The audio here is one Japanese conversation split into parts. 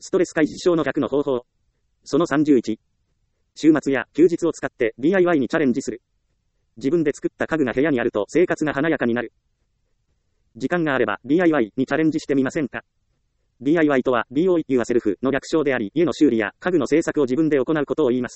ストレス解消の逆の方法。その31。週末や休日を使って DIY にチャレンジする。自分で作った家具が部屋にあると生活が華やかになる。時間があれば DIY にチャレンジしてみませんか？ DIY とは Do It Yourself の略称であり、家の修理や家具の製作を自分で行うことを言います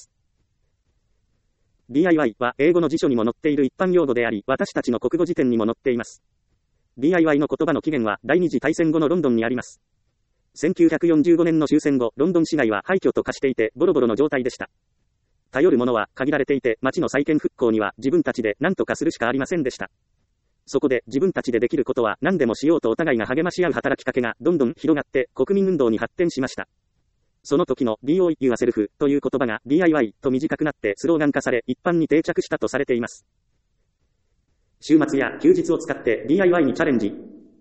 。DIY は英語の辞書にも載っている一般用語であり、私たちの国語辞典にも載っています。DIY の言葉の起源は第二次大戦後のロンドンにあります。1945年の終戦後、ロンドン市街は廃墟と化していてボロボロの状態でした。頼るものは限られていて、町の再建復興には自分たちで何とかするしかありませんでした。そこで自分たちでできることは何でもしようとお互いが励まし合う働きかけがどんどん広がって国民運動に発展しました。その時の Do It Yourself という言葉が DIY と短くなってスローガン化され一般に定着したとされています。週末や休日を使って DIY にチャレンジ。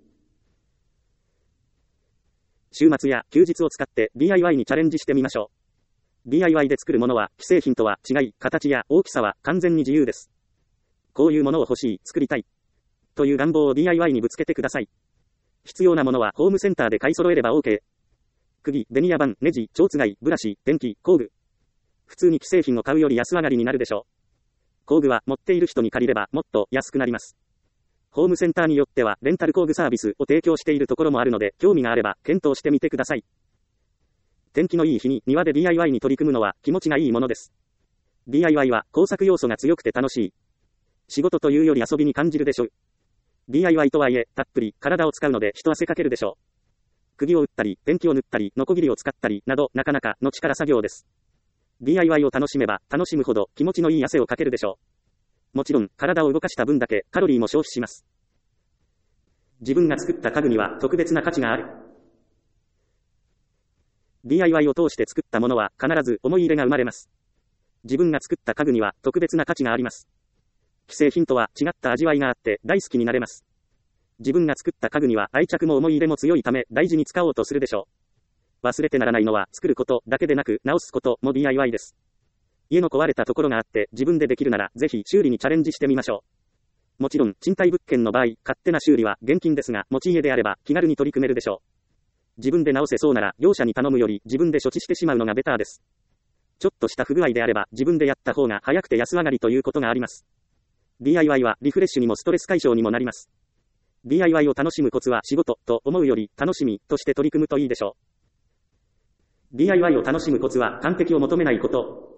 週末や休日を使って DIY にチャレンジしてみましょう。DIY で作るものは既製品とは違い、形や大きさは完全に自由です。こういうものを欲しい、作りたいという願望を DIY にぶつけてください。必要なものはホームセンターで買い揃えれば OK。釘、ベニヤ板、ネジ、蝶つがい、ブラシ、ペンキ、工具。普通に既製品を買うより安上がりになるでしょう。工具は持っている人に借りればもっと安くなります。ホームセンターによってはレンタル工具サービスを提供しているところもあるので、興味があれば検討してみてください。天気のいい日に庭で DIY に取り組むのは気持ちがいいものです。DIY は工作要素が強くて楽しい。仕事というより遊びに感じるでしょう。DIY とはいえ、たっぷり体を使うので一汗かけるでしょう。釘を打ったり、ペンキを塗ったり、ノコギリを使ったりなど、なかなかの力作業です。DIY を楽しめば楽しむほど気持ちのいい汗をかけるでしょう。もちろん、体を動かした分だけカロリーも消費します。自分が作った家具には特別な価値がある。DIY を通して作ったものは必ず思い入れが生まれます。自分が作った家具には特別な価値があります。既製品とは違った味わいがあって大好きになれます。自分が作った家具には愛着も思い入れも強いため大事に使おうとするでしょう。忘れてならないのは作ることだけでなく直すことも DIY です。家の壊れたところがあって自分でできるならぜひ修理にチャレンジしてみましょう。もちろん賃貸物件の場合、勝手な修理は現金ですが、持ち家であれば気軽に取り組めるでしょう。自分で直せそうなら業者に頼むより自分で処置してしまうのがベターです。ちょっとした不具合であれば自分でやった方が早くて安上がりということがあります。DIY はリフレッシュにもストレス解消にもなります。DIY を楽しむコツは仕事と思うより楽しみとして取り組むといいでしょう。DIY を楽しむコツは完璧を求めないこと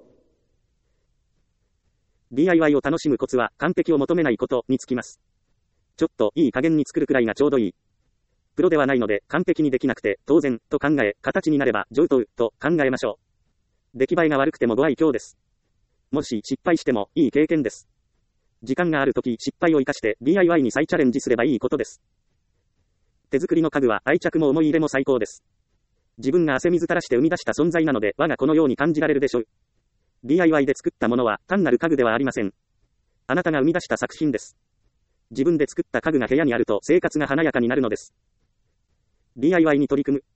。DIY を楽しむコツは完璧を求めないことにつきます。ちょっといい加減に作るくらいがちょうどいい。プロではないので完璧にできなくて当然と考え、形になれば上等と考えましょう。出来栄えが悪くてもご愛嬌です。もし失敗してもいい経験です。時間があるとき失敗を生かして DIY に再チャレンジすればいいことです。手作りの家具は愛着も思い入れも最高です。自分が汗水垂らして生み出した存在なので我がこのように感じられるでしょう。DIY で作ったものは単なる家具ではありません。あなたが生み出した作品です。自分で作った家具が部屋にあると生活が華やかになるのです。DIY に取り組む。